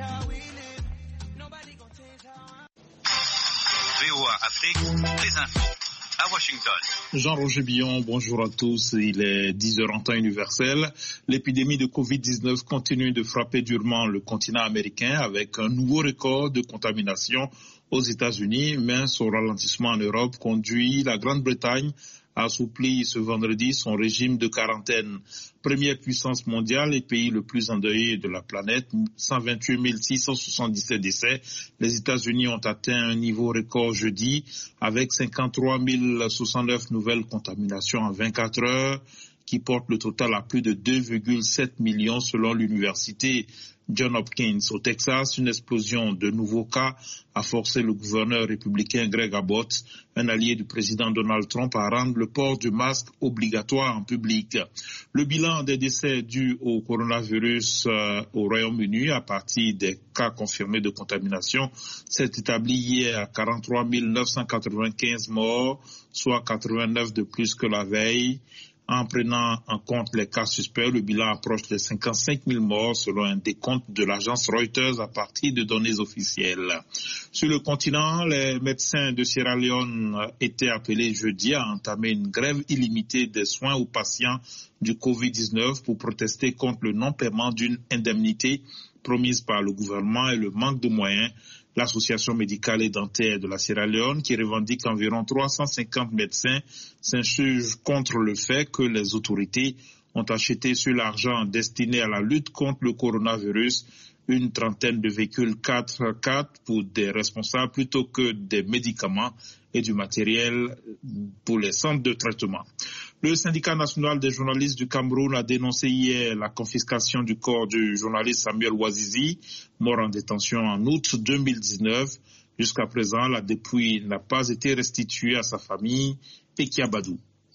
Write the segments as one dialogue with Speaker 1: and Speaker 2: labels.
Speaker 1: VOA Afrique, les infos. À Washington.
Speaker 2: Jean-Roger Billon, bonjour à tous. Il est 10h en temps universel. L'épidémie de Covid-19 continue de frapper durement le continent américain avec un nouveau record de contamination aux États-Unis, mais son ralentissement en Europe conduit la Grande-Bretagne a assoupli ce vendredi son régime de quarantaine. Première puissance mondiale et pays le plus endeuillé de la planète, 128 677 décès. Les États-Unis ont atteint un niveau record jeudi avec 53 069 nouvelles contaminations en 24 heures, qui porte le total à plus de 2,7 millions selon l'université Johns Hopkins. Au Texas, une explosion de nouveaux cas a forcé le gouverneur républicain Greg Abbott, un allié du président Donald Trump, à rendre le port du masque obligatoire en public. Le bilan des décès dus au coronavirus au Royaume-Uni à partir des cas confirmés de contamination s'est établi hier à 43 995 morts, soit 89 de plus que la veille. En prenant en compte les cas suspects, le bilan approche les 55 000 morts selon un décompte de l'agence Reuters à partir de données officielles. Sur le continent, les médecins de Sierra Leone étaient appelés jeudi à entamer une grève illimitée des soins aux patients du Covid-19 pour protester contre le non-paiement d'une indemnité promise par le gouvernement et le manque de moyens. L'Association médicale et dentaire de la Sierra Leone, qui revendique environ 350 médecins, s'insurge contre le fait que les autorités ont acheté sur l'argent destiné à la lutte contre le coronavirus une trentaine de véhicules 4x4 pour des responsables plutôt que des médicaments et du matériel pour les centres de traitement. Le syndicat national des journalistes du Cameroun a dénoncé hier la confiscation du corps du journaliste Samuel Ouazizi, mort en détention en août 2019. Jusqu'à présent, la dépouille n'a pas été restituée à sa famille. Pekia Badou.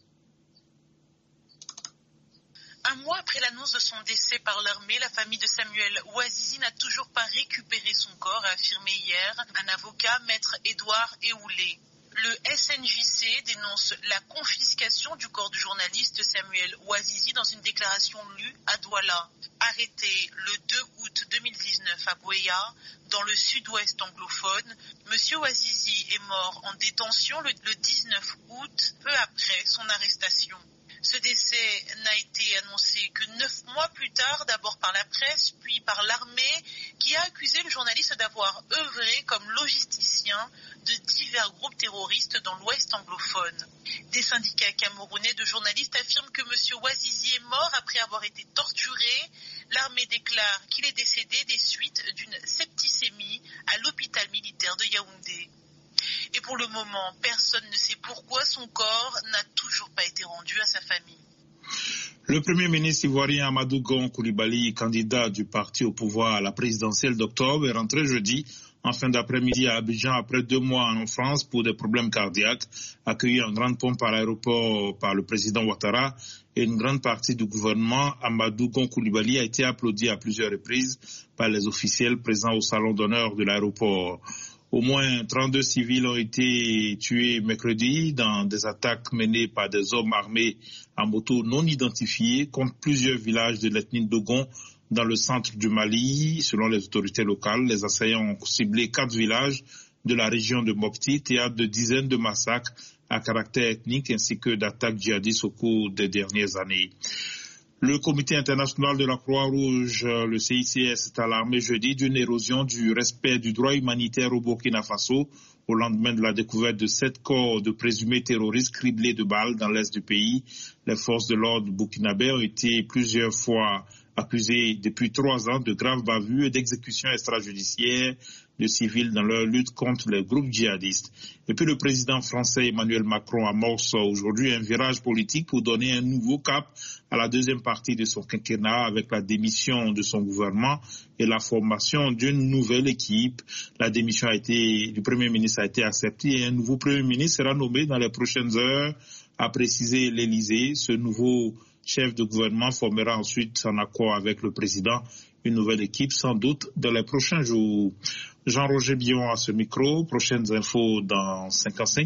Speaker 3: Un mois après l'annonce de son décès par l'armée, la famille de Samuel Ouazizi n'a toujours pas récupéré son corps, a affirmé hier un avocat, maître Édouard Eoulé. Le SNJC dénonce la confiscation du corps du journaliste Samuel Ouazizi dans une déclaration lue à Douala. Arrêté le 2 août 2019 à Buea, dans le sud-ouest anglophone, M. Ouazizi est mort en détention le 19 août, peu après son arrestation. Ce décès n'a été annoncé que 9 mois plus tard, d'abord par la presse, puis par l'armée, qui a accusé le journaliste d'avoir œuvré comme logisticien de divers groupes terroristes dans l'ouest anglophone. Des syndicats camerounais de journalistes affirment que M. Ouazizi est mort après avoir été torturé. L'armée déclare qu'il est décédé des suites d'une septicémie à l'hôpital militaire de Yaoundé. Et pour le moment, personne ne sait pourquoi son corps n'a toujours pas été rendu à sa famille.
Speaker 2: Le Premier ministre ivoirien Amadou Gon Coulibaly, candidat du parti au pouvoir à la présidentielle d'octobre, est rentré jeudi en fin d'après-midi à Abidjan après 2 mois en France pour des problèmes cardiaques, accueilli en grande pompe à l'aéroport par le président Ouattara et une grande partie du gouvernement. Amadou Gon Coulibaly a été applaudi à plusieurs reprises par les officiels présents au salon d'honneur de l'aéroport. Au moins 32 civils ont été tués mercredi dans des attaques menées par des hommes armés en moto non identifiés contre plusieurs villages de l'ethnie Dogon dans le centre du Mali. Selon les autorités locales, les assaillants ont ciblé 4 villages de la région de Mopti, théâtre de dizaines de massacres à caractère ethnique ainsi que d'attaques djihadistes au cours des dernières années. Le Comité international de la Croix-Rouge, le CICS, est alarmé jeudi d'une érosion du respect du droit humanitaire au Burkina Faso au lendemain de la découverte de 7 corps de présumés terroristes criblés de balles dans l'est du pays. Les forces de l'ordre burkinabé ont été plusieurs fois accusées depuis 3 ans de graves bavures et d'exécutions extrajudiciaires de civils dans leur lutte contre les groupes djihadistes. Et puis le président français Emmanuel Macron amorce aujourd'hui un virage politique pour donner un nouveau cap à la deuxième partie de son quinquennat avec la démission de son gouvernement et la formation d'une nouvelle équipe. La démission du Premier ministre a été acceptée et un nouveau Premier ministre sera nommé dans les prochaines heures, a précisé l'Élysée. Ce nouveau chef de gouvernement formera ensuite, en accord avec le président, une nouvelle équipe, sans doute dans les prochains jours. Jean-Roger Billon à ce micro. Prochaines infos dans 55.